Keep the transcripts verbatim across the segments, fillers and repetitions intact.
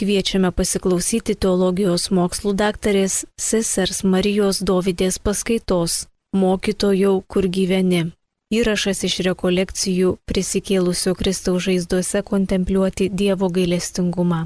Kviečiame pasiklausyti teologijos mokslų daktarės sesers Marijos Dovydės paskaitos Mokytojau, kur gyveni. Įrašas iš rekolekcijų Prisikėlusio Kristaus žaizdose kontempliuoti Dievo gailestingumą.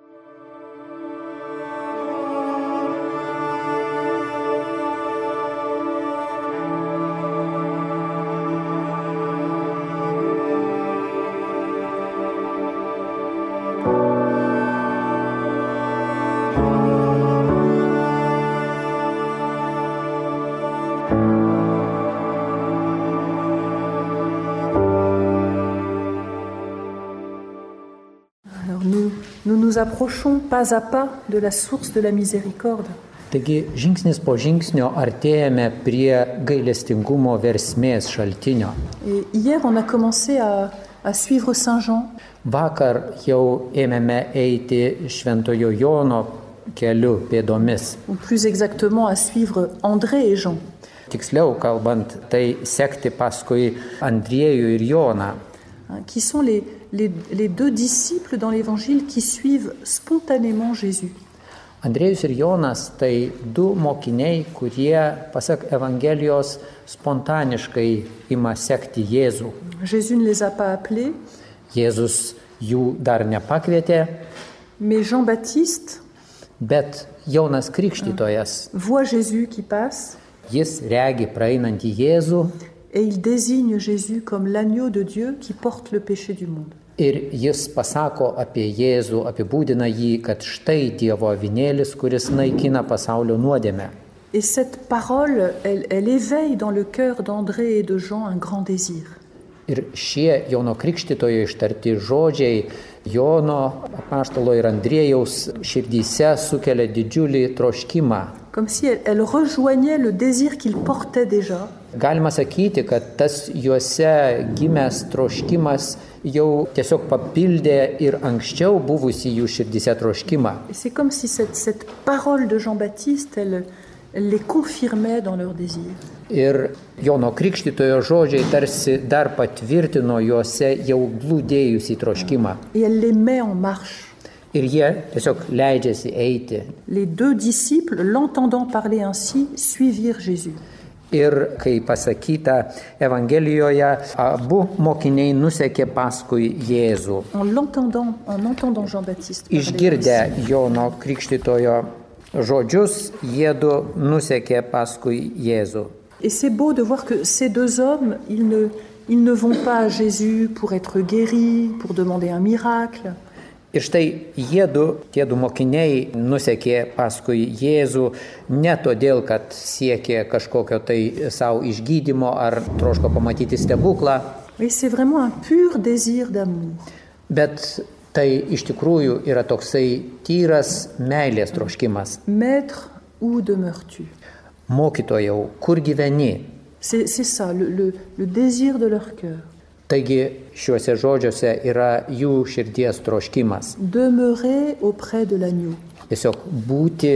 Nous nous approchons pas à pas de la source de la miséricorde. Taigi žingsnis po žingsnio artėjame prie gailestingumo versmės šaltinio. Et hier, on a commencé à, à suivre Saint Jean. Vakar jau ėmėme eiti Šventojo Jono keliu pėdomis. Ou plus exactement à suivre André et Jean. Tiksliau kalbant, tai sekti paskui Andriejų ir Joną. Qui sont les, les, les deux disciples dans l'Évangile qui suivent spontanément Jésus. Andriejus ir Jonas tai du mokiniai, kurie, pasak Evangelijos, spontaniškai ima sekti Jėzų. Jésus ne les a pas appelés. Jėzus jų dar nepakvietė. Mais Jean-Baptiste, bet Jonas Krikštytojas voit Jésus qui passe. Jis regi praeinantį Jėzų. Et il désigne Jésus comme l'agneau de Dieu qui porte le péché du monde. Ir jis pasako apie Jėzų, apibūdina jį, kad štai Dievo avinėlis, kuris naikina pasaulio nuodėmę. Et cette parole, elle, elle éveille dans le cœur d'André et de Jean un grand désir. Ir šie Jono Krikštytojo ištarti žodžiai Jono, apaštalo ir Andriejaus širdyse sukelia didžiulį troškimą. Comme si elle, elle rejoignait le désir qu'il portait déjà. Galima sakyti, kad tas juose gimęs troškimas jau tiesiog papildė ir anksčiau buvusi jų širdyse troškimą. C'est comme si cette, cette parole de Jean-Baptiste, elle, elle les confirmait dans leur désir. Ir Jono Krikštytojo žodžiai tarsi dar patvirtino juose jau glūdėjusį troškimą. Et elle les met en marche. Ir jie tiesiog leidžiasi eiti. Les deux disciples, l'entendant parler ainsi, suivirent Jésus. Ir kai pasakyta Evangelijoje, abu mokiniai nusekė paskui Jėzų. En l'entendant, en entendant Jean-Baptiste parler Išgirdę ainsi. Jono Krikštytojo žodžius, jiedu nusekė paskui Jėzų. Et c'est beau de voir que ces deux hommes, ils ne, ils ne vont pas à Jésus pour être guéris, pour demander un miracle. Ir štai jiedu, tie du mokiniai, nusekė paskui Jėzų ne todėl, kad siekė kažkokio tai savo išgydymo ar troško pamatyti stebuklą. Et c'est vraiment un pur désir d'amour. Bet tai iš tikrųjų yra toksai tyras meilės troškimas. Maître, où demeures-tu? Mokytojau, kur gyveni? C'est, c'est ça, le, le, le désir de leur cœur. Taigi šiuose žodžiuose yra jų širdies troškimas. Demeurer auprès de l'agneau. Tiesiog būti,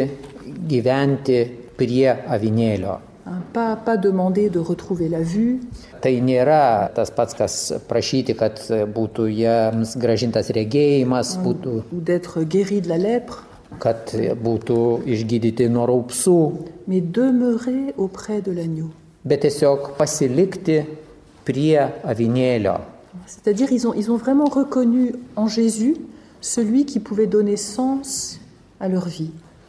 gyventi prie avinėlio. Hein, pas, pas demander de retrouver la vue. Tai nėra tas pats, kas prašyti, kad būtų jiems gražintas regėjimas, būtų, Ou d'être guéri de la lèpre. kad būtų išgydyti nuo raupsų, Mais demeurer auprès de l'agneau. bet tiesiog pasilikti prie avinėlio. C'est-à-dire ils ont, ils ont vraiment reconnu en Jésus celui qui pouvait donner sens à leur vie.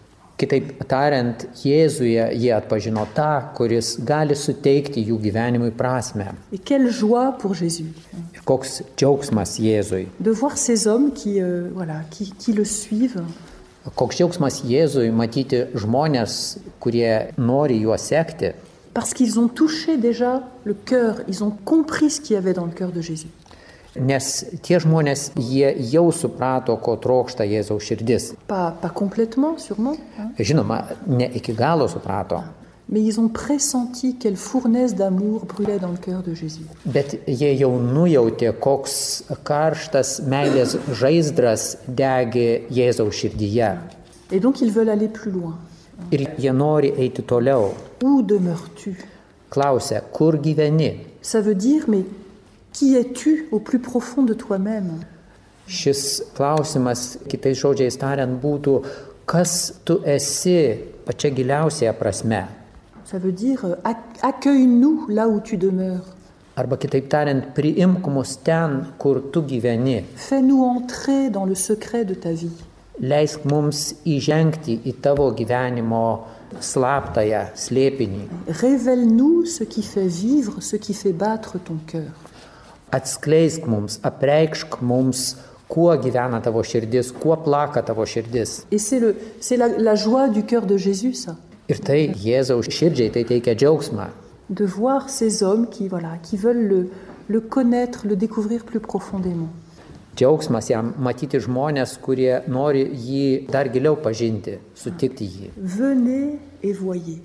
Kitaip tariant, Jėzuje jie atpažino tą, kuris gali suteikti jų gyvenimui prasmę. Et quelle joie pour Jésus Ir koks džiaugsmas Jėzui. de voir ces hommes qui, euh, voilà, qui, qui le suivent. Koks džiaugsmas Jėzui matyti žmonės, kurie nori juo sekti. Parce qu'ils ont touché déjà le cœur, ils ont compris ce qu'il y avait dans le cœur de Jésus. Nes tie žmonės, jie jau suprato, ko trokšta Jėzaus širdis. Pas, pas complètement, sûrement, hein, Žinoma, ne iki galo suprato, mais ils ont pressenti quelle fournaise d'amour brûlait dans le cœur de Jésus. bet jie jau nujautė, koks karštas meilės žaizdras degė Jėzaus širdyje. Et donc ils veulent aller plus loin. Ir jie nori eiti toliau. Où demeures-tu? Klausia, kur gyveni? Ça veut dire, mais qui es-tu au plus profond de toi-même? Šis klausimas, kitais žodžiais tariant, būtų, kas tu esi pačia giliausiaja prasme. Ça veut dire accueille-nous là où tu demeures. Arba kitaip tariant, priimk mus ten, kur tu gyveni. Fais-nous entrer dans le secret de ta vie. Leisk mums įžengti į tavo gyvenimo slaptąją slėpinį. Révèle-nous ce qui fait vivre, ce qui fait battre ton cœur. Atskleisk mums, apreikšk mums, kuo gyvena tavo širdis, kuo plaka tavo širdis. Et c'est, le, c'est la, la joie du cœur de Jésus, ça. Ir tai Jėzaus širdžiai tai teikia džiaugsmą. De voir ces hommes qui, voilà, qui veulent le, le connaître, le découvrir plus profondément. Džiaugsmas jam matyti žmonės, kurie nori jį dar giliau pažinti, sutikti jį. Venez et voyez.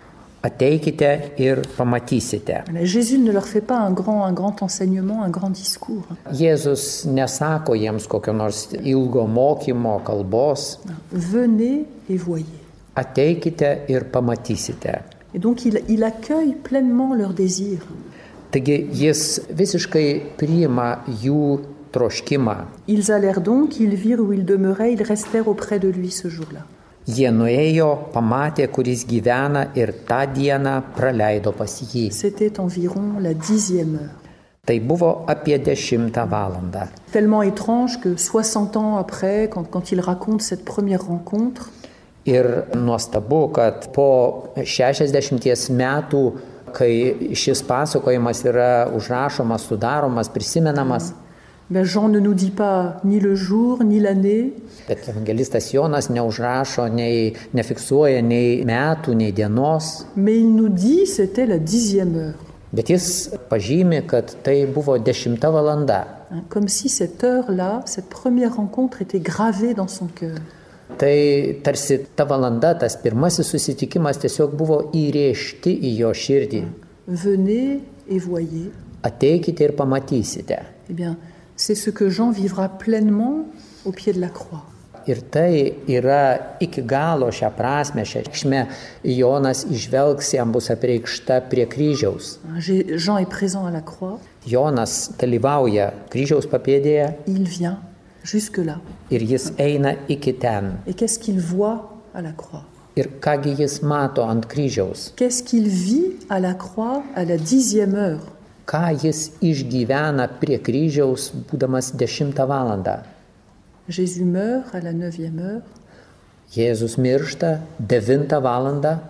Ateikite ir pamatysite. Jésus ne leur fait pas un grand, un grand enseignement, un grand discours. Jėzus nesako jiems kokio nors ilgo mokymo, kalbos. Venez et voyez. Ateikite ir pamatysite. Et donc il, il accueille pleinement leurs désirs. Taigi jis visiškai priima jų troškimą. Ils allèrent donc, ils virent où il demeurait, ils restèrent auprès de lui ce jour-là. Jie nuėjo, pamatė, kur jis gyvena ir tą dieną praleido pas jį. C'était environ la dixième heure. Tai buvo apie dešimtą valandą. Tellement étrange que soixante ans après, quand, quand il raconte cette première rencontre, ir nuostabu, kad po šešiasdešimties metų, kai šis pasakojimas yra užrašomas, sudaromas, prisimenamas, ben Jean ne nous dit pas ni le jour, ni l'année. Bet evangelistas Jonas neužrašo, nei, nefiksuoja nei metų, nei dienos. Mais il nous dit c'était la dixième heure. Bet jis pažymi, kad tai buvo dešimta valanda. Comme si cette heure-là, cette première rencontre était gravée dans son cœur. Tai tarsi ta valanda, tas pirmasis susitikimas tiesiog buvo įrėžti į jo širdį. Venez et voyez. Ateikite ir pamatysite. Eh bien, c'est ce que Jean vivra pleinement au pied de la croix. Ir tai yra iki galo šią prasme, šią reikšmę Jonas įžvelgs, jam bus apreikšta prie kryžiaus. Jean est présent à la croix. Jonas dalyvauja kryžiaus papėdėje. Il vient jusque là. Ir jis eina iki ten. Et qu'est-ce qu'il voit à la croix? Ir kągi jis mato ant kryžiaus? Qu'est-ce qu'il vit à la croix à la dixième heure? Ką jis išgyvena prie kryžiaus, būdamas dešimtą valandą? Jésus meurt à la neuvième heure. Jėzus miršta devintą valandą.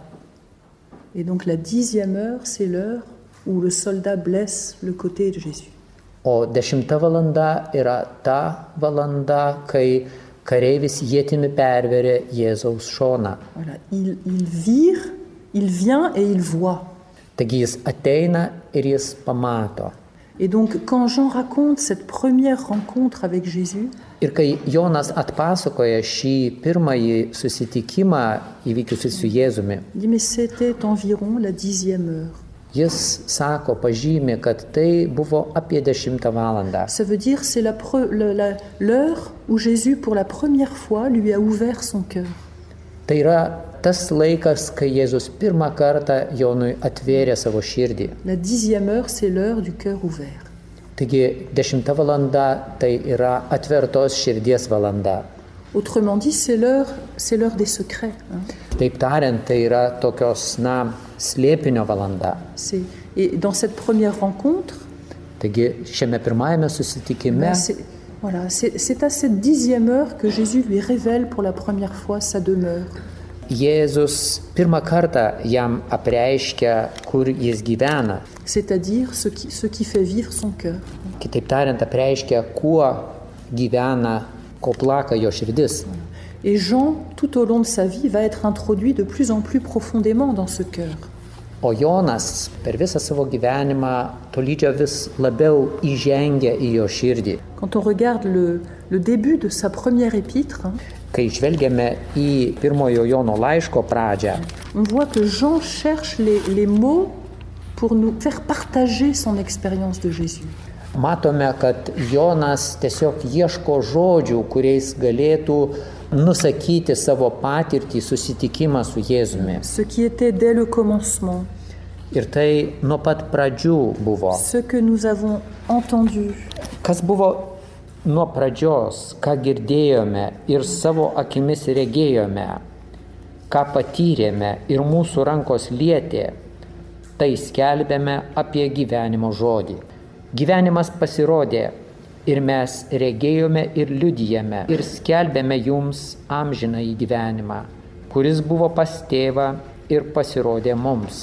Et donc la dixième heure, c'est l'heure où le soldat blesse le côté de Jésus. O dešimta valanda yra ta valanda, kai kareivis ietimi perveria Jėzaus šoną. Voilà, il, il vire, il vient et il voit. Taigi jis ateina ir jis pamato. Et donc, quand Jean raconte cette première rencontre avec Jésus, ir kai Jonas atpasakoja šį pirmąjį susitikimą įvykusi su Jėzumi, il dit, mais c'était environ la dixième heure. Jis sako, pažymi, kad tai buvo apie dešimtą valandą. Ça veut dire c'est la pre, la, la, l'heure où Jésus, pour la première fois, lui a ouvert son cœur. Tai yra tas laikas, kai Jėzus pirmą kartą Jonui atvėrė savo širdį. La dixième heure, c'est l'heure du cœur ouvert. Taigi dešimta valanda tai yra atvertos širdies valanda. Autrement dit, c'est l'heure, c'est l'heure des secrets. Hein. Taip tariant, tai yra tokios, na, slėpinio valanda. C'est, et dans cette première rencontre, taigi šiame pirmajame susitikime, ben c'est, voilà, c'est, c'est à cette dixième heure que Jésus lui révèle pour la première fois sa demeure. Jėzus pirmą kartą jam apreiškia, kur jis gyvena. C'est-à-dire ce qui, ce qui fait vivre son cœur. Kitaip tariant, apreiškia, kuo gyvena, ko plaka jo širdis. Et Jean, tout au long de sa vie, va être introduit de plus en plus profondément dans ce cœur. O Jonas per visą savo gyvenimą tolydžio vis labiau įžengia į jo širdį. Quand on regarde le, le début de sa première épître, hein, kai žvelgiame į pirmojo Jono laiško pradžią, on voit que Jean cherche les, les mots pour nous faire partager son expérience de Jésus. Matome, kad Jonas tiesiog ieško žodžių, kuriais galėtų nusakyti savo patirtį, susitikimą su Jėzumi. Ce qui était dès le commencement. Ir tai nuo pat pradžių buvo. Ce que nous avons entendu. Kas buvo nuo pradžios, ką girdėjome ir savo akimis regėjome, ką patyrėme ir mūsų rankos lietė, tai skelbėme apie gyvenimo žodį. Gyvenimas pasirodė ir mes regėjome ir liudijame ir skelbėme jums amžiną į gyvenimą, kuris buvo pas tėvą ir pasirodė mums.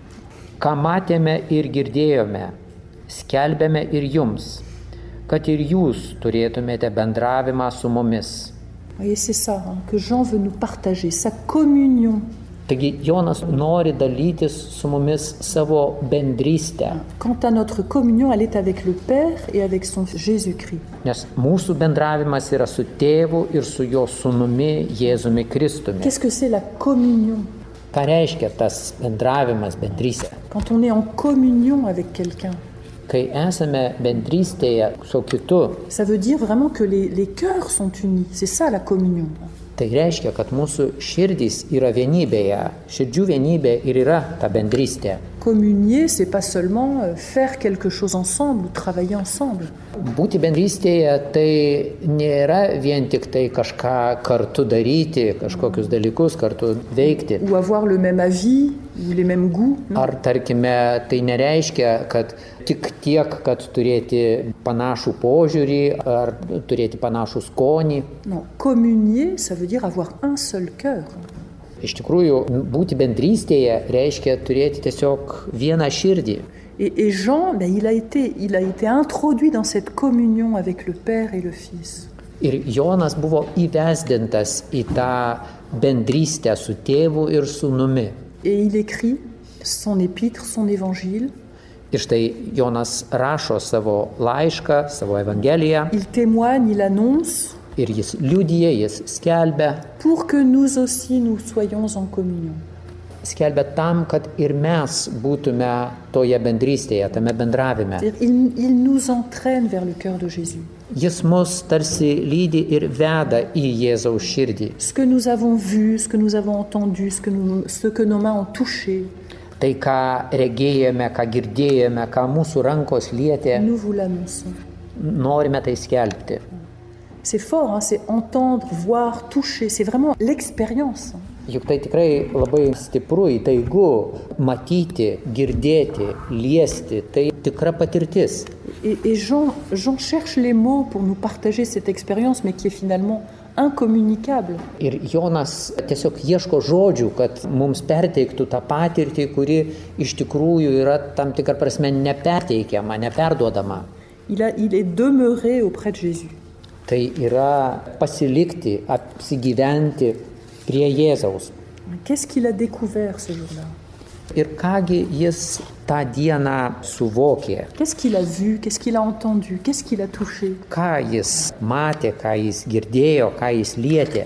Ką matėme ir girdėjome, skelbėme ir jums, kad ir jūs turėtumėte bendravimą su mumis. Et c'est ça hein, que Jean veut nous partager, sa communion. Taigi Jonas nori dalytis su mumis savo bendrystę. Quant à notre communion, elle est avec le Père et avec son Jésus-Christ. Nes mūsų bendravimas yra su tėvu ir su jo sūnumi Jėzumi Kristumi. Qu'est-ce que c'est la communion? Ką reiškia tas bendravimas, bendrystė? Quand on est en communion avec quelqu'un, kai esame bendrystėje su kitu, ça veut dire vraiment que les, les cœurs sont unis. C'est ça la communion. tai reiškia, kad mūsų širdys yra vienybėje, širdžių vienybė ir yra ta bendrystė. Communier, c'est pas seulement faire quelque chose ensemble ou travailler ensemble. Būti bendrystėje tai nėra vien tik tai kažką kartu daryti, kažkokius dalykus kartu veikti. Ou avoir le même avis, ou les mêmes goûts. Ar tarkime, tai nereiškia, kad tik tiek, kad turėti panašų požiūrį ar turėti panašų skonį. Non, communier, ça veut dire avoir un seul cœur. Iš tikrųjų, būti bendrystėje reiškia turėti tiesiog vieną širdį. Et, et Jean, ben, il a été, il a été introduit dans cette communion avec le Père et le Fils. Ir Jonas buvo įvesdintas į tą bendrystę su tėvu ir sūnumi. Et il écrit son épître, son évangile. Ir štai Jonas rašo savo laišką, savo evangeliją. Il témoigne, il annonce. Ir jis liudija, jis skelbia. Pour que nous aussi nous soyons en communion. Skelbia tam, kad ir mes būtume toje bendrystėje, tame bendravime. Il, il nous entraîne vers le cœur de Jésus. Jis mus tarsi lydi ir veda į Jėzaus širdį. Ce que nous avons vu, ce que nous avons entendu, ce que, nous, ce que nos mains ont touché. Tai, ką regėjome, ką girdėjome, ką mūsų rankos lietė, nous vous l'annonçons. Norime tai skelbti. C'est fort, hein, c'est entendre, voir, toucher, c'est vraiment l'expérience. Juk tai tikrai labai stipru, įtaigu, matyti, girdėti, liesti, tai tikra patirtis. Et, et Jean, Jean cherche les mots pour nous partager cette expérience, mais qui est finalement incommunicable. Ir Jonas tiesiog ieško žodžių, kad mums perteiktų tą patirtį, kuri iš tikrųjų yra tam tikrą prasme neperteikiama, neperduodama. Il, a, il est demeuré auprès de Jésus. Tai yra pasilikti, apsigyventi prie Jėzaus. Qu'est-ce qu'il a découvert ce jour-là? Ir kągi jis tą dieną suvokė? Qu'est-ce qu'il a vu? Qu'est-ce qu'il a entendu? Qu'est-ce qu'il a touché? Ką jis matė, ką jis girdėjo, ką jis lietė?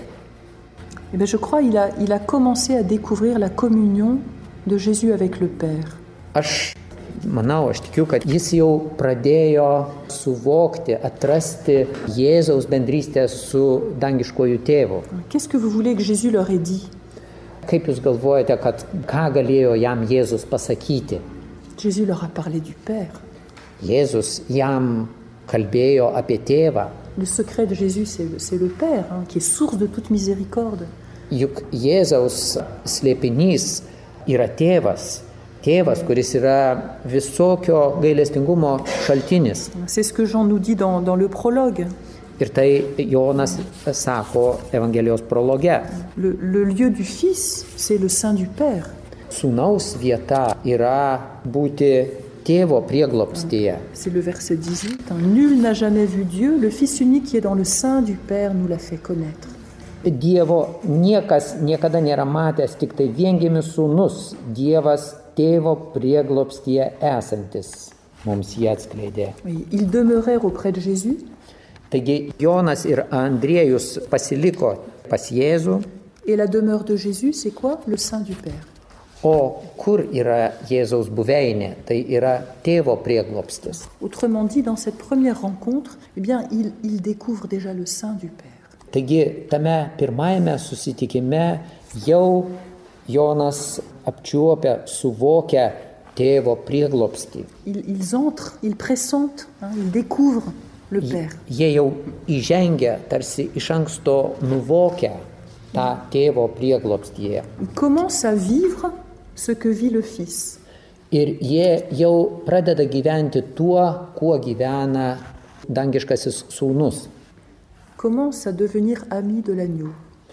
Eh bien, je crois qu'il a, il a commencé à découvrir la communion de Jésus avec le Père. Aš manau, aš tikiu, kad jis jau pradėjo suvokti, atrasti Jėzaus bendrystę su dangiškuoju tėvu. Qu'est-ce que vous voulez que Jésus leur ait dit? Kaip jūs galvojate, kad ką galėjo jam Jėzus pasakyti? Jésus leur a parlé du Père. Jėzus jam kalbėjo apie tėvą. Le secret de Jésus, c'est le, c'est le Père, hein, qui est source de toute miséricorde. Juk Jėzaus slėpinys yra tėvas. Tėvas, kuris yra visokio gailestingumo šaltinis. C'est ce que Jean nous dit dans, dans le prologue. Ir tai Jonas sako Evangelijos prologe. Le, le lieu du Fils, c'est le sein du Père. Sūnaus vieta yra būti tėvo prieglobstyje. C'est le verset dix-huit. Hein. Nul n'a jamais vu Dieu, le Fils unique qui est dans le sein du Père nous l'a fait connaître. Dievo niekas niekada nėra matęs, tik tai viengimis sūnus, Dievas tėvo prieglobstyje esantis. Mums jį atskleidė. Oui, ils demeurèrent auprès de Jésus. Taigi Jonas ir Andriejus pasiliko pas Jėzų. Et la demeure de Jésus, c'est quoi? Le sein du Père. O kur yra Jėzaus buveinė? Tai yra tėvo prieglobstis. Autrement dit, dans cette première rencontre, eh bien, il, il découvre déjà le sein du Père. Taigi tame pirmajame susitikime jau Jonas apčiuopia, suvokia tėvo prieglobstį. Ils, ils entrent, ils pressentent, hein, ils découvrent. le Père. Jie jau įžengia, tarsi iš anksto nuvokia tą tėvo prieglobstyje. Ils commencent à vivre ce que vit le Fils. Ir jie jau pradeda gyventi tuo, kuo gyvena dangiškasis sūnus. Commencent à devenir amis de l'agneau.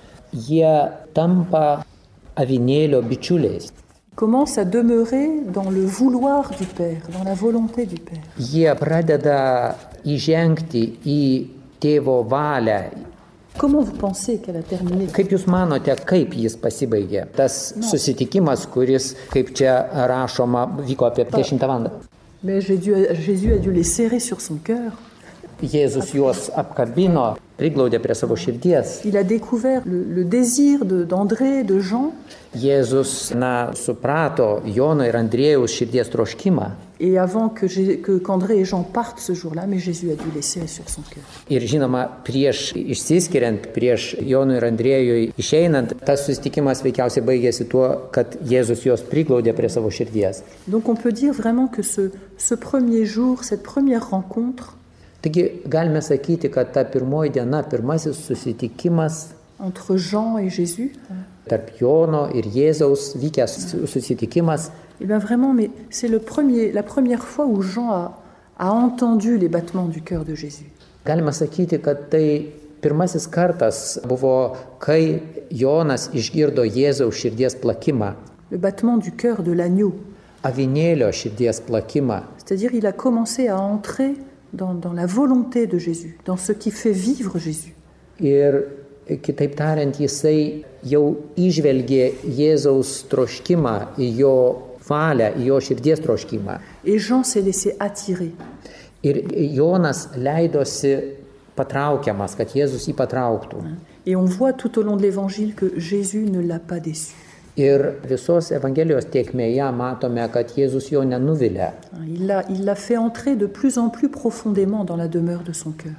Jie tampa avinėlio bičiuliais. Commencent à demeurer dans le vouloir du Père, dans la volonté du Père. Jie pradeda įžengti į tėvo valią. Comment vous pensez qu'elle a terminé? Kaip jūs manote, kaip jis pasibaigė? Tas no. susitikimas, kuris, kaip čia rašoma, vyko apie dešimtą valandą. Mais Jésus a dû les serrer sur son cœur. Jėzus juos apkabino, priglaudė prie savo širdies. Il a découvert le, le désir de, d'André, de Jean. Jėzus, na, suprato Jono ir Andriejaus širdies troškimą. Et avant que, que, qu'André et Jean partent ce jour-là, mais Jésus a dû les serrer sur son cœur. Ir žinoma, prieš išsiskiriant, prieš Jonui ir Andriejui išeinant, tas susitikimas veikiausiai baigėsi tuo, kad Jėzus juos priglaudė prie savo širdies. Donc on peut dire vraiment que ce, ce premier jour, cette première rencontre, taigi galime sakyti, kad ta pirmoji diena, pirmasis susitikimas entre Jean et Jésus, tarp Jono ir Jėzaus vykęs susitikimas. Eh bien vraiment, mais c'est le premier, la première fois où Jean a, a entendu les battements du cœur de Jésus. Galima sakyti, kad tai pirmasis kartas buvo, kai Jonas išgirdo Jėzaus širdies plakimą. Le battement du cœur de l'agneau. Avinėlio širdies plakimą. C'est-à-dire, il a commencé à entrer dans, dans la volonté de Jésus, dans ce qui fait vivre Jésus. Ir kitaip tariant, jisai jau įžvelgė Jėzaus troškimą, į jo valią, į jo širdies troškimą. Et Jean s'est laissé attirer. Ir Jonas leidosi patraukiamas, kad Jėzus jį patrauktų. Et on voit tout au long de l'évangile que Jésus ne l'a pas déçu. Ir visos Evangelijos tėkmėje matome, kad Jėzus jo nenuvilė. Il l'a, il l'a fait entrer de plus en plus profondément dans la demeure de son cœur.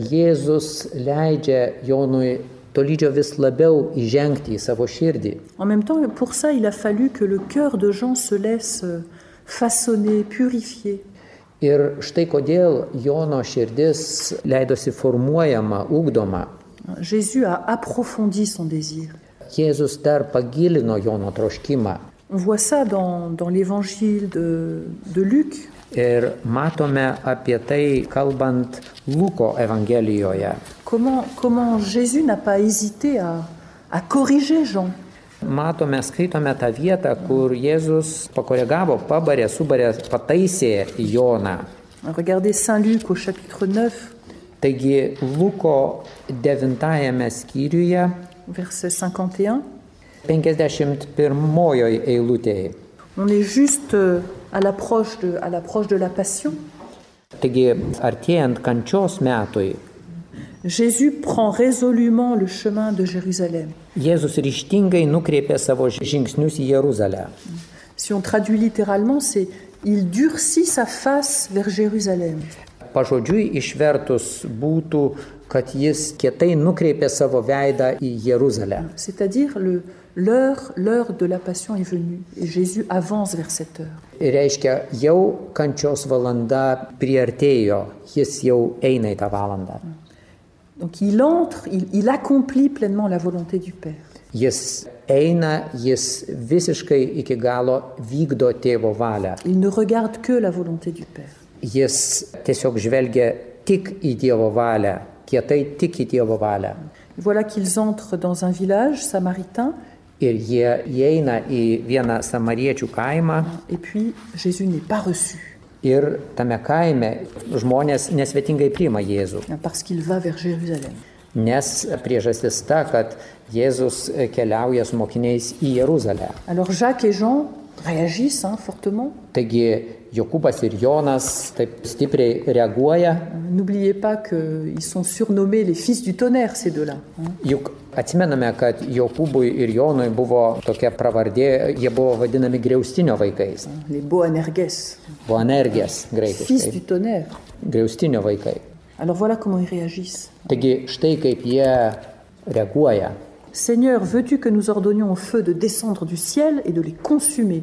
Jėzus leidžia Jonui tolydžio vis labiau įžengti į savo širdį. En même temps, pour ça, il a fallu que le cœur de Jean se laisse façonner, purifier. Ir štai kodėl Jono širdis leidosi formuojama, ugdoma. Jésus a approfondi son désir. Jėzus dar pagilino Jono troškimą. On voit ça dans, dans l'évangile de, de Luc. Ir matome apie tai, kalbant Luko Evangelijoje. Comment, comment Jésus n'a pas hésité à, à corriger Jean. Matome, skaitome tą vietą, kur Jėzus pakoregavo, pabarė, subarė, pataisė Joną. Regardez Saint Luc au chapitre neuf. Taigi Luko devintajame skyriuje, verset cinquante et un. penkiasdešimt pirmojoje eilutėje. On est juste à l'approche de, à l'approche de la passion. Taigi, artėjant kančios metui, Jésus prend résolument le chemin de Jérusalem. Jėzus ryžtingai nukreipė savo žingsnius į Jeruzalę. Si on traduit littéralement, c'est il durcit sa face vers Jérusalem. Pažodžiui išvertus būtų, kad jis kietai nukreipė savo veidą į Jeruzalę. C'est-à-dire le L'heure, l'heure de la passion est venue et Jésus avance vers cette heure. Reiškia, jau kančios valanda priartėjo, jis jau eina į tą valandą. Donc il entre, il, il accomplit pleinement la volonté du Père. Jis eina, jis visiškai iki galo vykdo tėvo valią. Il ne regarde que la volonté du Père. Jis tiesiog žvelgia tik į Dievo valią, kietai tik į Dievo valią. Voilà qu'ils entrent dans un village samaritain. Ir jie įeina į vieną samariečių kaimą. Et puis Jésus n'est pas reçu. Ir tame kaime žmonės nesvetingai priima Jėzų. Parce qu'il va vers Jérusalem. Nes priežastis ta, kad Jėzus keliauja su mokiniais į Jeruzalę. Alors Jacques et Jean réagissent hein, fortement. Taigi Jokūbas ir Jonas taip stipriai reaguoja. N'oubliez pas qu'ils sont surnommés les fils du tonnerre, ces deux-là. Hein. Juk atsimename, kad Jokūbui ir Jonui buvo tokia pravardė, jie buvo vadinami griaustinio vaikais. Les Boanerges. Boanerges, graikiškai. Fils du tonnerre. Griaustinio vaikai. Alors voilà comment ils réagissent. Taigi štai kaip jie reaguoja. Seigneur, veux-tu que nous ordonnions au feu de descendre du ciel et de les consumer?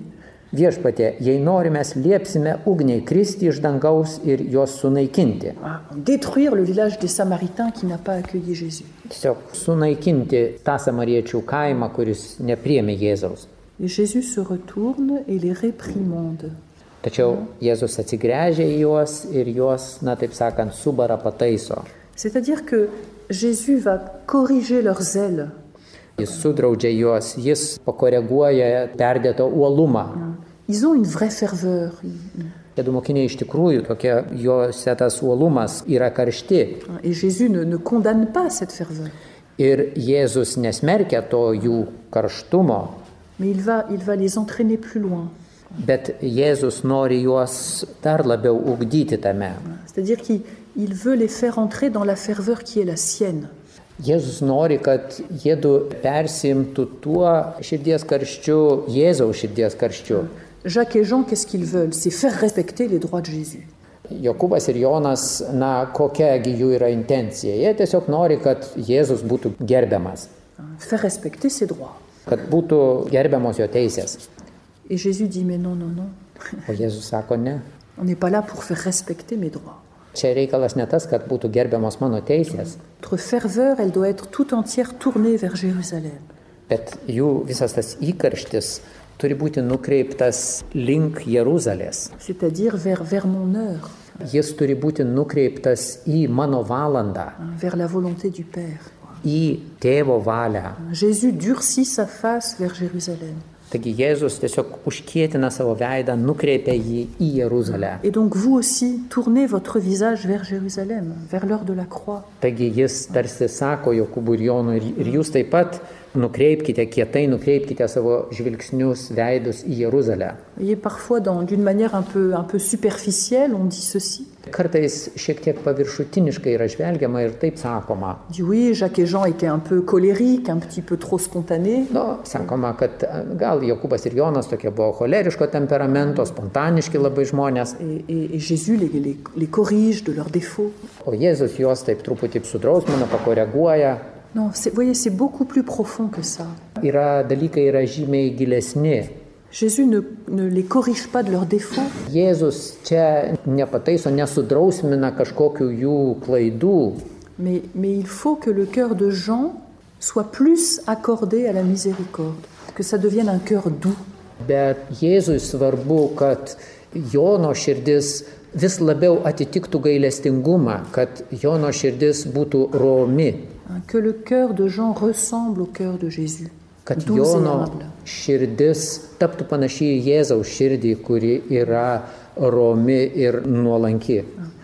Viešpatie, jei norime, liepsime ugniai kristi iš dangaus ir jos sunaikinti. Détruire le village des Samaritains qui n'a pas accueilli Jésus. Tiesiog sunaikinti tą samariečių kaimą, kuris nepriėmė Jėzaus. Et Jésus se retourne et les réprimande. Tačiau Jėzus atsigręžia į juos ir juos, na taip sakant, subara pataiso. C'est-à-dire que Jésus va corriger leur zèle. Jis sudraudžia juos, jis pakoreguoja perdėtą uolumą. Ils ont une vraie ferveur. Tie du mokiniai iš tikrųjų, tokie juose tas uolumas yra karšti. Et Jésus ne, ne condamne pas cette ferveur. Ir Jėzus nesmerkia to jų karštumo. Mais il va, il va les entraîner plus loin. Bet Jėzus nori juos dar labiau ugdyti tame. C'est-à-dire qu'il il veut les faire entrer dans la ferveur qui est la sienne. Jėzus nori, kad jiedu persimtų tuo širdies karščiu, Jėzaus širdies karščiu. Jacques et Jean, qu'est-ce qu'ils veulent? C'est faire respecter les droits de Jésus. Jokūbas ir Jonas, na, kokiagi jų yra intencija. Jie tiesiog nori, kad Jėzus būtų gerbiamas. Faire respecter ses droits. Kad būtų gerbiamos jo teisės. Et Jésus dit, mais non, non, non. O Jėzus sako, ne. On n'est pas là pour faire respecter mes droits. Čia reikalas ne tas, kad būtų gerbiamos mano teisės. Notre ferveur, elle doit être tout entière tournée vers Jérusalem. Bet jų visas tas įkarštis turi būti nukreiptas link Jeruzalės. C'est-à-dire vers, vers mon heure. Jis turi būti nukreiptas į mano valandą. Vers la volonté du Père. Į tėvo valią. Jésus durcit sa face vers Jérusalem. Taigi Jėzus tiesiog užkietina savo veidą, nukreipia jį į Jeruzalę. Et donc vous aussi, tournez votre visage vers Jérusalem, vers l'heure de la croix. Taigi jis tarsi sako Jokūbui ir Jonui, ir jūs taip pat nukreipkite, kietai nukreipkite savo žvilgsnius, veidus į Jeruzalę. Et parfois, dans, d'une manière un peu, un peu superficielle, on dit ceci. Kartais šiek tiek paviršutiniškai yra žvelgiama ir taip sakoma. Dit oui, Jacques et Jean étaient un peu colériques, un petit peu trop spontanés. No, sakoma, kad gal Jokūbas ir Jonas tokie buvo choleriško temperamento, spontaniški labai žmonės. Et, et, et Jésus les, les, les corrige de leurs défauts. O Jėzus juos taip truputį sudrausmina, pakoreguoja. Non, vous voyez, c'est beaucoup plus profond que ça. Yra dalykai yra žymiai gilesni. Jésus ne, ne les corrige pas de leurs défauts. Jėzus čia nepataiso, nesudrausmina kažkokių jų klaidų. Mais, mais il faut que le cœur de Jean soit plus accordé à la miséricorde, que ça devienne un cœur doux. Bet Jėzui svarbu, kad Jono širdis vis labiau atitiktų gailestingumą, kad Jono širdis būtų romi. Que le cœur de Jean ressemble au cœur de Jésus. Kad Jono širdis taptų panašiai į Jėzaus širdį, kuri yra romi ir nuolanki.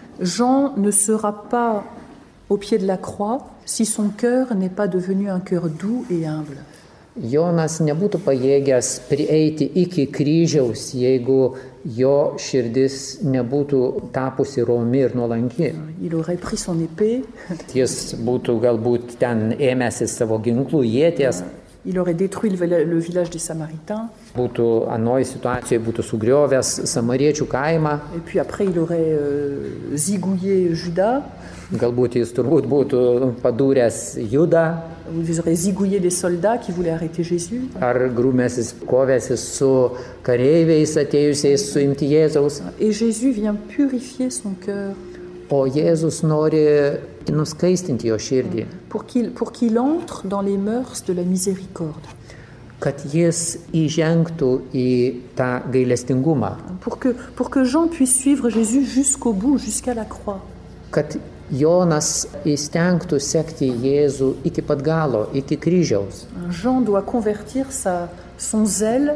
Jean ne sera pas au pied de la croix si son cœur n'est pas devenu un cœur doux et humble. Jonas nebūtų pajėgęs prieiti iki kryžiaus, jeigu jo širdis nebūtų tapusi romi ir nuolanki. Il aurait pris son épée. Jis būtų galbūt ten ėmęsis savo ginklų, ieties. Il aurait détruit le, le village des Samaritains. Būtų anoje situacijoje būtų sugriovęs samariečių kaimą. Et puis après il aurait euh, zigouillé Judas. Galbūt jis turbūt būtų padūręs Judą. Ils auraient zigouillé les soldats qui voulaient arrêter Jésus. Ar grūmėsis, kovėsis su kareiviais atėjusiais suimti Jėzaus. Et Jésus vient purifier son cœur. O Jėzus nori nuskaistinti jo širdį. Pour qu'il, pour qu'il entre dans les mœurs de la miséricorde. Kad jis įžengtų į tą gailestingumą. Pour que, pour que Jean puisse suivre Jésus jusqu'au bout, jusqu'à la croix. Kad Jonas įstengtų sekti Jėzų iki pat galo, iki kryžiaus. Jean doit convertir sa, son zèle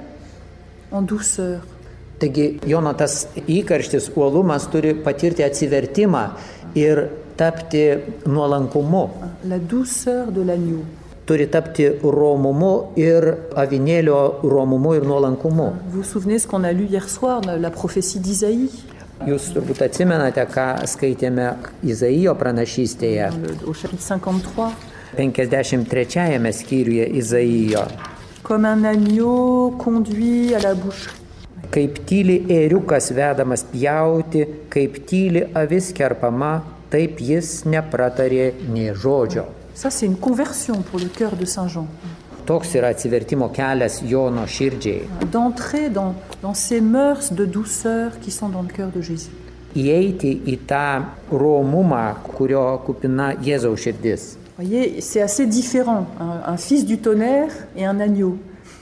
en douceur. Taigi Jono tas įkarštis, uolumas turi patirti atsivertimą ir tapti nuolankumu. La douceur de l'agneau. Turi tapti romumu ir avinėlio romumu ir nuolankumu. Vous vous souvenez ce qu'on a lu hier soir, la prophétie d'Isaïe? Jūs turbūt atsimenate, ką skaitėme Izaijo pranašystėje. Au chapitre cinquante-trois. penkiasdešimt trečiajame skyriuje Izaijo. Comme un agneau conduit à la boucherie. Kaip tyli ėriukas vedamas pjauti, kaip tyli avis kerpama, taip jis nepratarė nė žodžio. Ça, c'est une conversion pour le cœur de Saint Jean. Toks yra atsivertimo kelias Jono širdžiai. D'entrer dans, dans ces mœurs de douceur qui sont dans le cœur de Jésus. Įeiti į tą romumą, kurio kupina Jėzaus širdis. Vous voyez, c'est assez différent, un, un fils du tonnerre et un agneau.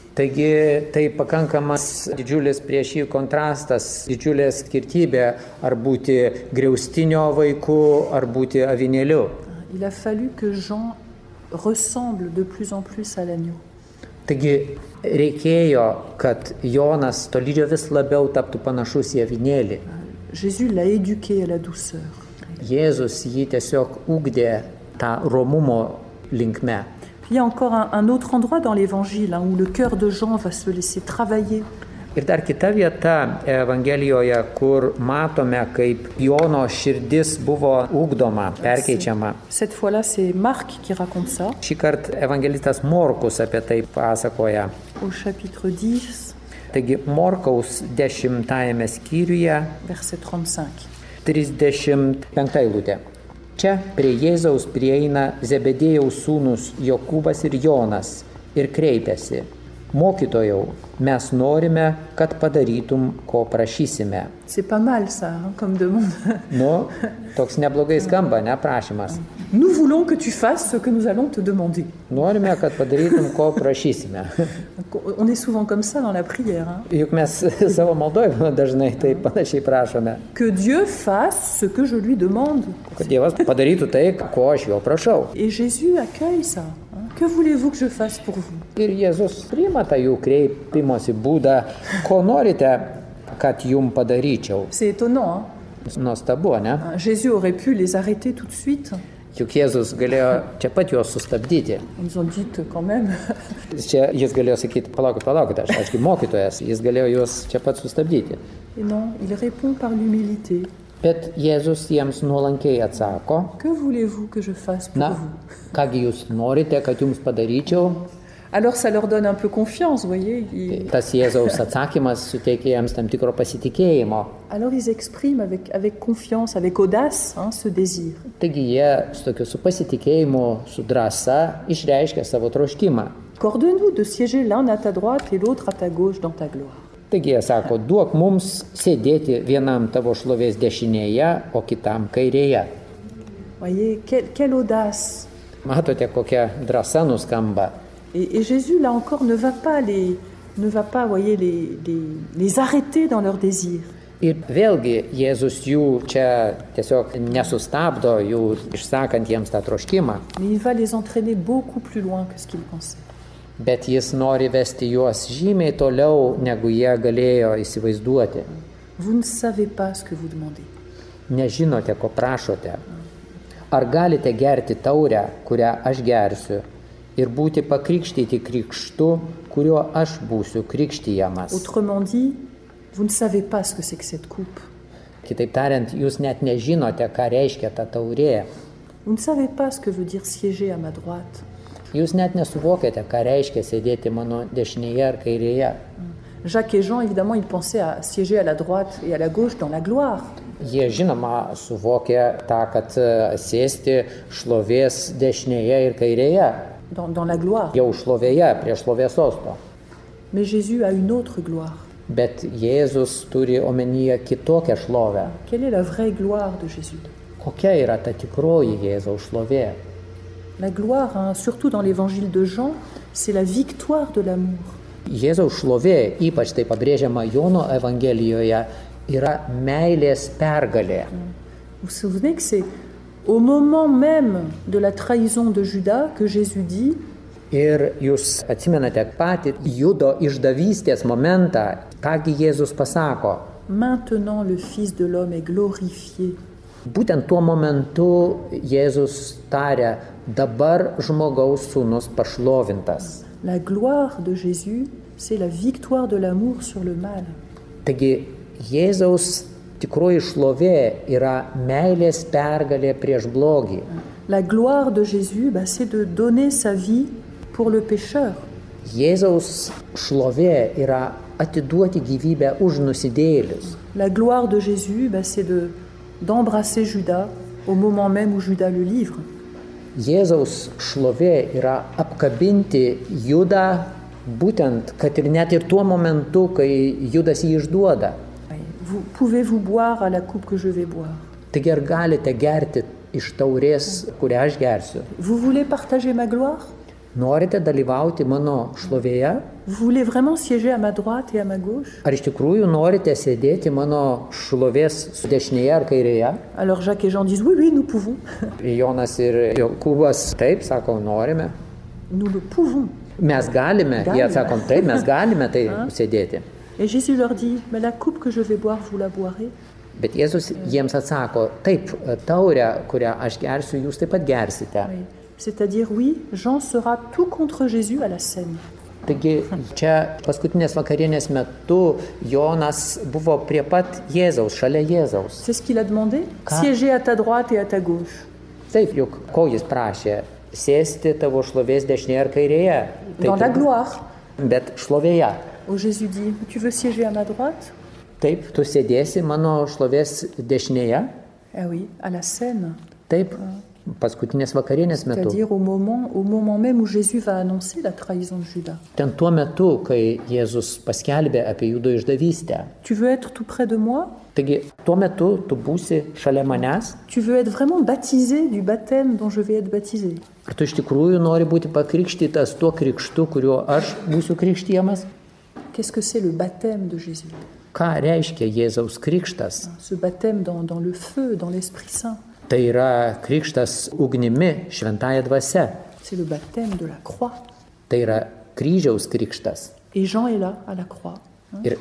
Taigi tai pakankamas didžiulis prieš jį kontrastas, didžiulė skirtybė ar būti griaustinio vaiku, ar būti avinėliu. Il a fallu que Jean ressemble de plus en plus à l'agneau. Taigi reikėjo, kad Jonas tolydžio vis labiau taptų panašus į avinėlį. Jésus l'a éduqué à la douceur. Jėzus jį tiesiog ugdė tą romumo linkme. Il y a encore un, un autre endroit dans l'Évangile hein, où le cœur de Jean va se laisser travailler. Ir dar kita vieta Evangelijoje, kur matome, kaip Jono širdis buvo ugdoma, perkeičiama. Cette fois-là, c'est Marc qui raconte ça. Šį kartą evangelistas Morkus apie tai pasakoja. Au chapitre dix, Taigi Morkaus dešimtajame skyriuje, verset trente-cinq. trisdešimt penkta eilutė. Čia prie Jėzaus prieina Zebedėjaus sūnus Jokūbas ir Jonas ir kreipiasi: Mokytojau, mes norime, kad padarytum, ko prašysime. C'est pas mal ça, hein, comme demande. Nu, toks neblogai skamba, ne prašymas. Nous voulons que tu fasses ce que nous allons te demander. Norime, kad padarytum, ko prašysime. On est souvent comme ça dans la prière. Hein. Juk mes savo maldoje dažnai tai panašiai prašome. Que Dieu fasse ce que je lui demande. Kad Dievas padarytų tai, ko aš jo prašau. Et Jésus accueille ça. Hein. Que voulez-vous que je fasse pour vous? Ir Jėzus priima tą jų kreipimosi būdą, ko norite, kad jum padaryčiau. C'est étonnant. Hein. Nuostabu, ne? Jésus aurait pu les arrêter tout de suite. Juk Jėzus galėjo čia pat juos sustabdyti. Ils ont dit quand même. Čia jis galėjo sakyti: palaukit, palaukit, aš aišku mokytojas, jis galėjo juos čia pat sustabdyti. Et non, il répond par l'humilité. Bet Jėzus jiems nuolankiai atsako: Que voulez-vous que je fasse pour Na, vous? kągi jūs norite, kad jums padaryčiau? Alors ça leur donne un peu confiance, vous voyez. Ils... Tas Jėzaus atsakymas suteikia jiems tam tikro pasitikėjimo. Alors ils expriment avec, avec confiance, avec audace, hein, ce désir. Taigi jie su tokiu su pasitikėjimu, su drąsa išreiškia savo troškimą. Accorde-nous de siéger l'un à ta droite et l'autre à ta gauche dans ta gloire. Taigi jie sako: duok mums sėdėti vienam tavo šlovės dešinėje, o kitam kairėje. Voyez, quelle, quelle audace. Matote, kokia drąsa nuskamba. Et, et Jésus, là encore, ne va pas, les, ne va pas voyez, les, les, les arrêter dans leur désir. Ir vėlgi Jėzus jų čia tiesiog nesustabdo, jų išsakant jiems tą troškimą. Mais il va les entraîner beaucoup plus loin que ce qu'ils pensaient. Bet jis nori vesti juos žymiai toliau, negu jie galėjo įsivaizduoti. Vous ne savez pas ce que vous demandez. Nežinote, ko prašote. Ar galite gerti taurę, kurią aš gersiu, ir būti pakrikštyti krikštu, kuriuo aš būsiu krikštijamas? Autrement dit, vous ne savez pas ce que c'est que cette coupe. Kitaip tariant, jūs net nežinote, ką reiškia ta taurė. Vous ne savez pas ce que veut dire siéger à ma droite. Jūs net nesuvokiate, ką reiškia sėdėti mano dešinėje ar kairėje. Jacques et Jean, évidemment, ils pensaient à siéger à la droite et à la gauche dans la gloire. Jie žinoma suvokė tą, kad sėsti šlovės dešinėje ir kairėje. Dans, dans la gloire. Jau šlovėje, prie šlovės sosto. Mais Jésus a une autre gloire. Bet Jėzus turi omenyje kitokią šlovę. Quelle est la vraie gloire de Jésus? Kokia yra ta tikroji Jėzaus šlovė? La gloire, hein, surtout dans l'évangile de Jean, c'est la victoire de l'amour. Jėzaus šlovė, ypač tai pabrėžiama Jono Evangelijoje, yra meilės pergalė. Vous vous souvenez que c'est au moment même de la trahison de Judas que Jésus dit: Ir jūs atsimenate patį Judo išdavystės momentą, kągi Jėzus pasako. Maintenant le Fils de l'homme est glorifié. Būtent tuo momentu Jėzus tarė: dabar žmogaus sūnus pašlovintas. La gloire de Jésus, c'est la victoire de l'amour sur le mal. Taigi Jėzaus tikroji šlovė yra meilės pergalė prieš blogį. La gloire de Jésus, bah, c'est de donner sa vie pour le pécheur. Jėzaus šlovė yra atiduoti gyvybę už nusidėjėlius. La gloire de Jésus, bah, c'est de, d'embrasser Judas au moment même où Judas le livre. Jėzaus šlovė yra apkabinti Judą, būtent, kad ir net ir tuo momentu, kai Judas jį išduoda. Vous pouvez-vous boire à la coupe que je vais boire? Taigi ar galite gerti iš taurės, kurią aš gersiu? Vous voulez partager ma gloire? Norite dalyvauti mano šlovėje? Vous voulez vraiment siéger à ma droite et à ma gauche? Ar iš tikrųjų norite sėdėti mano šlovės su dešinėje ar kairėje? Alors Jacques et Jean disent oui, oui, nous pouvons. Jonas ir Jokūbas taip sako, norime. Nous le pouvons. Mes galime, Galime. jie sako, taip, mes galime tai sėdėti. Et Jésus leur dit, mais la coupe que je vais boire, vous la boirez? Bet Jėzus jiems atsako, taip, taurę, kurią aš gersiu, jūs taip pat gersite. Oui. C'est-à-dire, oui, Jean sera tout contre Jésus à la scène. Taigi čia paskutinės vakarienės metu Jonas buvo prie pat Jėzaus, šalia Jėzaus. C'est ce qu'il a demandé? Ką? Siéger à ta droite et à ta gauche. Taip, juk ko jis prašė? Sėsti tavo šlovės dešinėje ar kairėje. Dans la gloire. Bet šlovėje. Oh, Jésus dit, tu veux siéger à ma droite? Taip, tu sėdėsi mano šlovės dešinėje. Ah oui, à la scène. Taip, paskutinės vakarienės metu. C'est-à-dire au moment, au moment même où Jésus va annoncer la trahison de Judas. Ten tuo metu, kai Jėzus paskelbė apie Judo išdavystę. Tu veux être tout près de moi? Taigi, tuo metu tu būsi šalia manęs. Tu veux être vraiment baptisé du baptême dont je vais être baptisé? Ar tu iš tikrųjų nori būti pakrikštytas tuo krikštu, kuriuo aš būsiu krikštijamas? Qu'est-ce que c'est le baptême de Jésus? Ką reiškia Jėzaus krikštas? Ce baptême dans, dans le feu, dans l'Esprit Saint. Tai yra krikštas ugnimi, šventąja dvasia. C'est le baptême de la croix. Tai yra kryžiaus krikštas. Et Jean est là, à la croix. Ir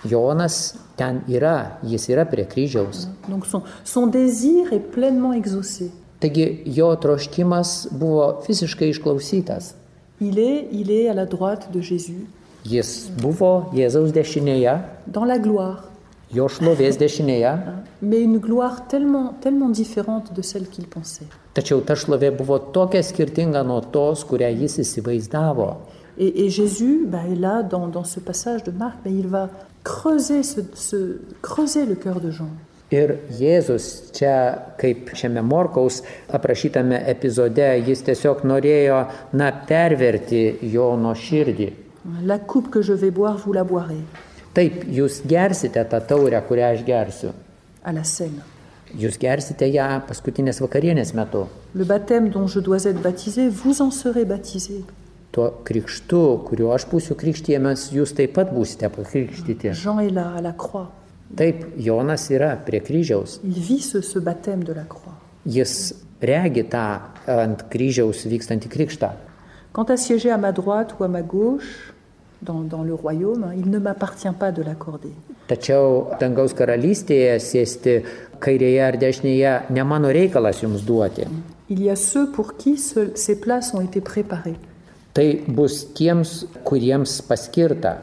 Jonas ten yra, jis yra prie kryžiaus. Donc son, son désir est pleinement exaucé. Taigi jo troškimas buvo visiškai išklausytas. Il est, il est à la droite de Jésus, Jis buvo Jėzaus dešinėje, dans la gloire. jo šlovės dešinėje, Mais une gloire tellement, tellement différente de celle qu'il pensait. tačiau ta šlovė buvo tokia skirtinga nuo tos, kurią jis įsivaizdavo. Et, et Jésus, bah, est là, dans, dans ce passage de Marc, bah, il va creuser, ce, ce, creuser le cœur de Jean. Ir Jėzus čia, kaip šiame Morkaus aprašytame epizode, jis tiesiog norėjo, na, perverti Jono širdį. La coupe que je vais boire, vous la boirez. Taip, jūs gersite tą taurę, kurią aš gersiu. À la scène. Jūs gersite ją paskutinės vakarienės metu. Le baptême dont je dois être baptisé, vous en serez baptisés. Tuo krikštu, kuriuo aš būsiu krikštijamas, jūs taip pat būsite pakrikštyti. Jean est là, à la croix. Taip, Jonas yra prie kryžiaus. Il vit ce, ce baptême de la croix. Jis regi tą ant kryžiaus vykstantį krikštą. Quant à siéger à ma droite ou à ma gauche, dans, dans le royaume, hein, il ne m'appartient pas de l'accorder. Tačiau dangaus karalystėje sėsti kairėje ar dešinėje ne mano reikalas jums duoti. Il y a ceux pour qui ce, ces places ont été préparées. Tai bus tiems, kuriems paskirta.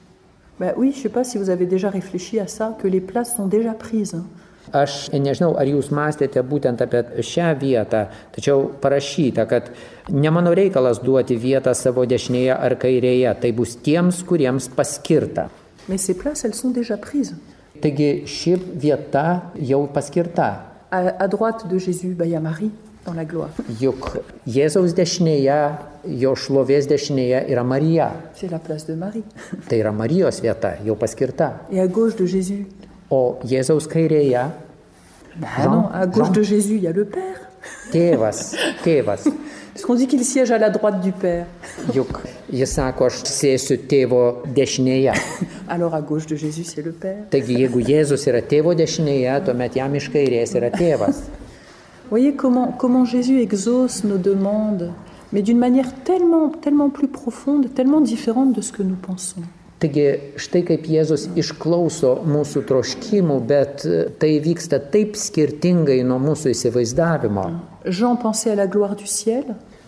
Ben oui, je ne sais pas si vous avez déjà réfléchi à ça, que les places sont déjà prises. Hein. Aš nežinau, ar jūs mąstėte būtent apie šią vietą, tačiau parašyta, kad ne mano reikalas duoti vietą savo dešinėje ar kairėje, tai bus tiems, kuriems paskirta. Mais ces places, elles sont déjà prises. Taigi ši vieta jau paskirta. À, à droite de Jésus, ben, il y a Marie dans la gloire. Juk Jėzaus dešinėje, jo šlovės dešinėje yra Marija. C'est la place de Marie. Tai yra Marijos vieta, jau paskirta. Et à gauche de Jésus, O Jėzaus kairėje, ah non, à gauche de Jésus, il y a le Père. tėvas, tėvas. Parce qu'on dit qu'il siège à la droite du Père. Juk jis sako, aš sėsiu tėvo dešinėje. Alors à gauche de Jésus, c'est le Père. Taigi, jeigu Jėzus yra tėvo dešinėje, tuomet jam iš kairės yra tėvas. Voyez comment, comment Jésus exauce nos demandes, mais d'une manière tellement, tellement plus profonde, tellement différente de ce que nous pensons. Taigi, štai kaip Jėzus išklauso mūsų troškimų, bet tai vyksta taip skirtingai nuo mūsų įsivaizdavimo. Jean pensait à la gloire du ciel.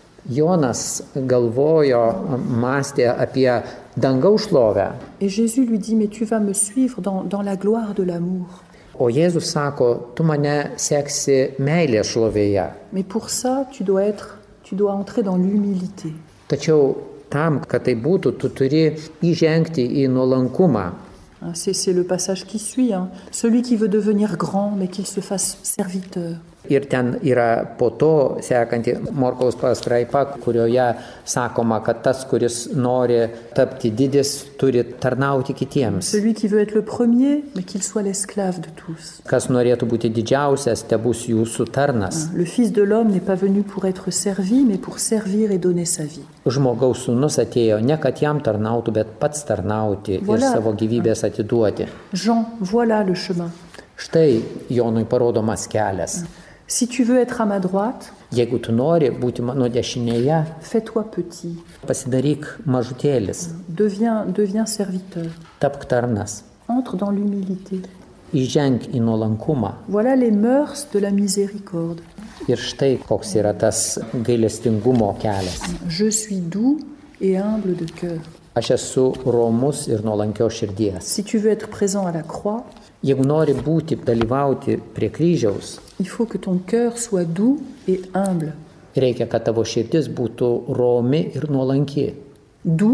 Jonas galvojo, mąstė apie dangaus šlovę. Et Jésus lui dit, mais tu vas me suivre dans, dans la gloire de l'amour. O Jėzus sako, tu mane seksi meilės šlovėje. Mais pour ça, tu dois être, tu dois entrer dans l'humilité. Tačiau tam, kad tai būtų, tu turi įžengti į nuolankumą. C'est, c'est le passage qui suit. Hein. Celui qui veut devenir grand, mais qu'il se fasse serviteur. Ir ten yra po to sekanti Morkaus pastraipa, kurioje sakoma, kad tas, kuris nori tapti didis, turi tarnauti kitiems. Celui qui veut être le premier, mais qu'il soit l'esclave de tous. Kas norėtų būti didžiausias, te bus jūsų tarnas. Le Fils de l'homme n'est pas venu pour être servi, mais pour servir et donner sa vie. Žmogaus sūnus atėjo ne kad jam tarnautų, bet pats tarnauti Voilà. ir savo gyvybės atiduoti. Jean, voilà le chemin. Štai Jonui parodomas kelias. Si tu veux être à ma droite, Jeigu tu nori būti mano dešinėje, fais-toi petit, pasidaryk mažutėlis, deviens, deviens serviteur, tapk tarnas, entre dans l'humilité. įženk į nuolankumą. Voilà les mœurs de la miséricorde. Ir štai koks yra tas gailestingumo kelias. Je suis doux et humble de cœur. Aš esu romus ir nuolankios širdies. Si tu veux être présent à la croix, Jeigu nori būti, dalyvauti prie kryžiaus, il faut que ton cœur soit doux et humble. reikia, kad tavo širdis būtų romi ir nuolanki. Doux,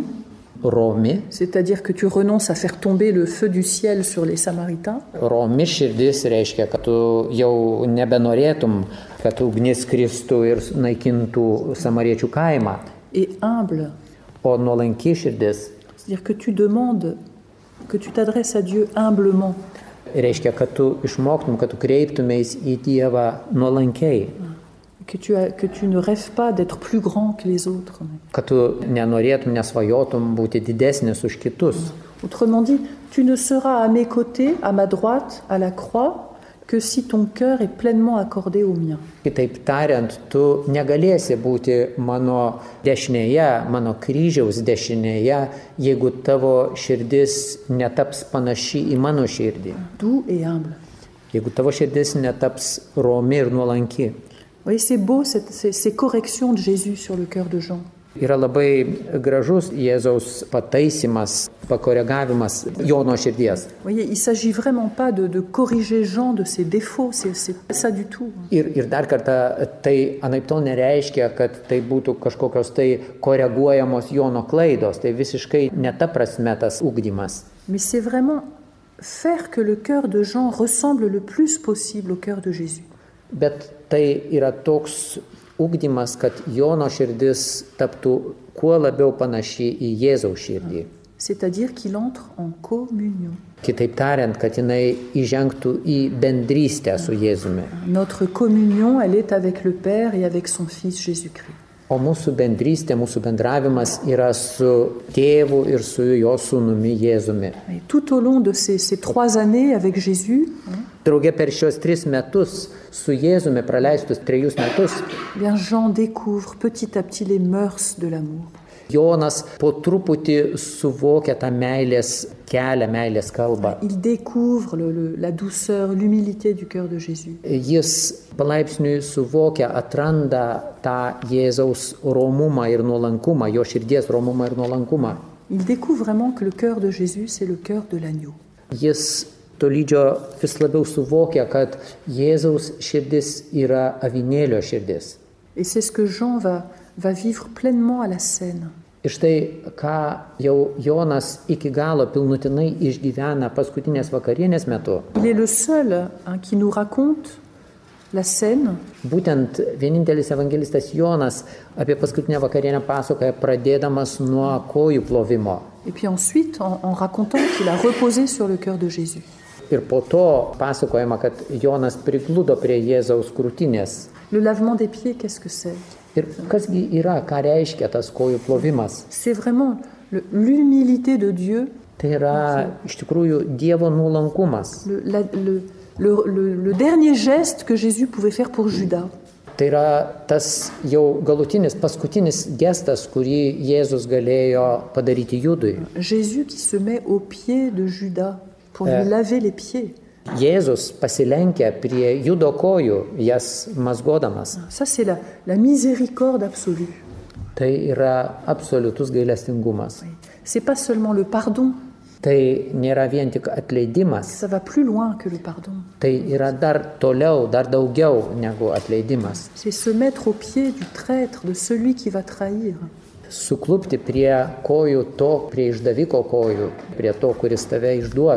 Romi, c'est-à-dire que tu renonces à faire tomber le feu du ciel sur les Samaritains. romi širdis reiškia, kad tu jau nebenorėtum, kad ugnis kristų ir naikintų samariečių kaimą. Et humble, O nuolanki širdis c'est-à-dire que tu demandes, que tu t'adresses à Dieu humblement. reiškia, kad tu išmoktum, kad tu kreiptumės į Dievą nuolankiai. Que tu, as, que tu ne rêves pas d'être plus grand que les autres. Kad tu nenorėtum, nesvajotum būti didesnis už kitus. Autrement dit, tu ne seras à mes côtés, à ma droite, à la croix, que si ton cœur est pleinement accordé au mien. Kitaip tariant, tu negalėsi būti mano dešinėje, mano kryžiaus dešinėje, jeigu tavo širdis netaps panaši į mano širdį. Doux et humble. Jeigu tavo širdis netaps romi ir nuolanki. Vous voyez, c'est beau cette, ces, ces corrections de Jésus sur le cœur de Jean. Yra labai gražus Jėzaus pataisimas, pakoregavimas Jono širdies. Vous voyez, il ne s'agit vraiment pas de, de corriger Jean de ses défauts, c'est, c'est pas ça du tout. Ir, ir dar kartą, tai anaiptol nereiškia, kad tai būtų kažkokios tai koreguojamos Jono klaidos, tai visiškai ne ta prasme tas ugdymas. Mais c'est vraiment faire que le cœur de Jean ressemble le plus possible au cœur de Jésus. Bet tai yra toks ugdymas, kad Jono širdis taptų kuo labiau panaši į Jėzaus širdį. C'est-à-dire qu'il entre en communion. Kitaip tariant, kad jinai įžengtų į bendrystę su Jėzumi. Notre communion, elle est avec le Père et avec son Fils Jésus-Christ. O mūsų bendrystė, mūsų bendravimas yra su tėvu ir su jo sūnumi Jėzumi. Et tout au long de ces, ces trois années avec Jésus, hein, Drauge per šios tris metus, su Jėzumi praleistus trejus metus, eh bien Jean découvre petit à petit les mœurs de l'amour. Jonas po truputį suvokia tą meilės kelią, meilės kalbą. Il découvre le, le, la douceur, l'humilité du cœur de Jésus. Jis palaipsniui suvokia, atranda tą Jėzaus romumą ir nuolankumą, jo širdies romumą ir nuolankumą. Il découvre vraiment que le cœur de Jésus, c'est le cœur de l'agneau. Jis tolydžio vis labiau suvokia, kad Jėzaus širdis yra avinėlio širdis. Et c'est ce que Jean va, va vivre pleinement à la scène. Ir štai, ką jau Jonas iki galo pilnutinai išgyvena paskutinės vakarienės metu. Il est le seul hein, qui nous raconte la scène. Būtent vienintelis evangelistas Jonas apie paskutinę vakarienę pasakoja pradėdamas nuo kojų plovimo. Et puis ensuite, en, en racontant qu'il a reposé sur le cœur de Jésus. Ir po to pasakojama, kad Jonas prigludo prie Jėzaus krūtinės. Le lavement des pieds, qu'est-ce que c'est? Ir kasgi yra, ką reiškia tas kojų plovimas? C'est vraiment le, l'humilité de Dieu, Tai yra iš tikrųjų Dievo nuolankumas. le, la- le, le, le, le dernier geste que Jésus pouvait faire pour Judas. Tai yra tas jau galutinis, paskutinis gestas, kurį Jėzus galėjo padaryti Judui. Jésus qui se met aux pieds de Judas pour lui Euh. laver les pieds. Jėzus pasilenkia prie Judo kojų, jas mazgodamas. Ça, c'est la, la miséricorde absolue. Tai yra absoliutus gailestingumas. C'est pas seulement le pardon, Tai nėra vien tik atleidimas, ça va plus loin que le pardon. tai yra dar toliau, dar daugiau negu atleidimas. C'est se mettre aux pieds du traître, de celui qui va trahir. Suklupti prie kojų to, prie išdaviko kojų, prie to, kuris tave išduos.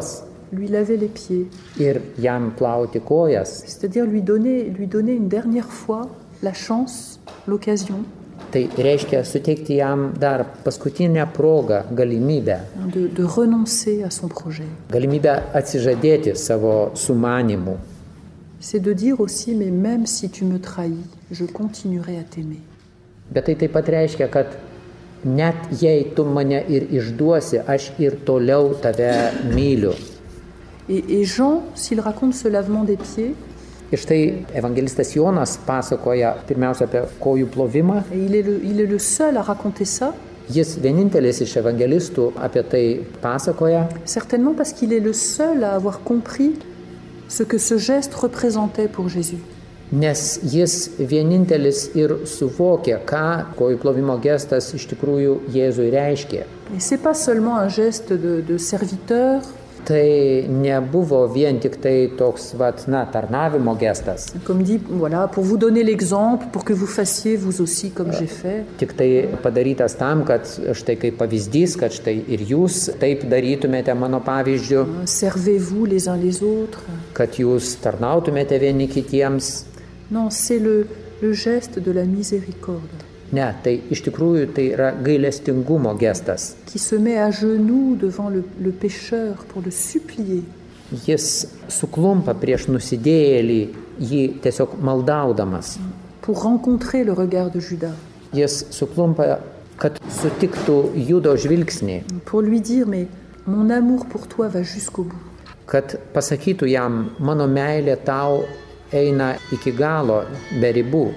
lui laver les pieds. ir jam plauti kojas. C'est-à-dire lui donner, lui donner une dernière fois la chance, l'occasion Tai reiškia suteikti jam dar paskutinę progą, galimybę. de, de renoncer à son projet. Galimybę atsižadėti savo sumanimų. C'est de dire aussi, mais même si tu me trahis, je continuerai à t'aimer. Bet tai taip pat reiškia, kad net jei tu mane ir išduosi, aš ir toliau tave myliu. Et, et Jean, s'il raconte ce lavement des pieds, Ir štai evangelistas Jonas pasakoja pirmiausia apie kojų plovimą. et il est, le, il est le seul à raconter ça, Jis vienintelis iš evangelistų apie tai pasakoja, certainement parce qu'il est le seul à avoir compris ce que ce geste représentait pour Jésus. nes jis vienintelis ir suvokė, ką kojų plovimo gestas iš tikrųjų Jėzui reiškė. Et c'est pas seulement un geste de, de serviteur, Tai nebuvo vien tik tai toks, vat, na, tarnavimo gestas. comme dit, voilà, pour vous donner l'exemple, pour que vous fassiez vous aussi comme j'ai fait. Tik tai padarytas tam, kad štai kaip pavyzdys, kad štai ir jūs taip darytumėte mano pavyzdžiu, Servez-vous les uns les autres. kad jūs tarnautumėte vieni kitiems. Non, c'est le, le geste de la miséricorde Ne, tai iš tikrųjų tai yra gailestingumo gestas. qui se met à genoux devant le, le pécheur pour le supplier. Jis suklumpa prieš nusidėjėlį, jį tiesiog maldaudamas. Pour rencontrer le regard de Judas, Jis suklumpa, kad sutiktų Judo žvilgsnį, pour lui dire, mais mon amour pour toi va jusqu'au bout. kad pasakytų jam, mano meilė tau eina iki galo, be ribų.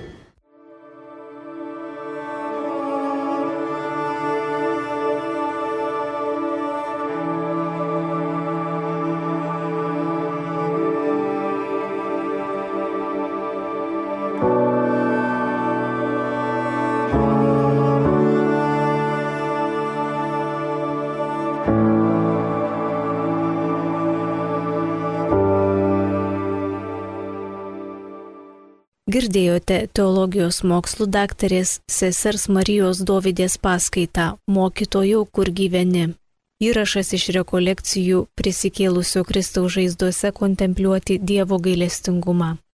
Girdėjote teologijos mokslų daktarės sesers Marijos Dovydės paskaitą Mokytojau, kur gyveni. Įrašas iš rekolekcijų Prisikėlusio Kristaus žaizdose kontempliuoti Dievo gailestingumą.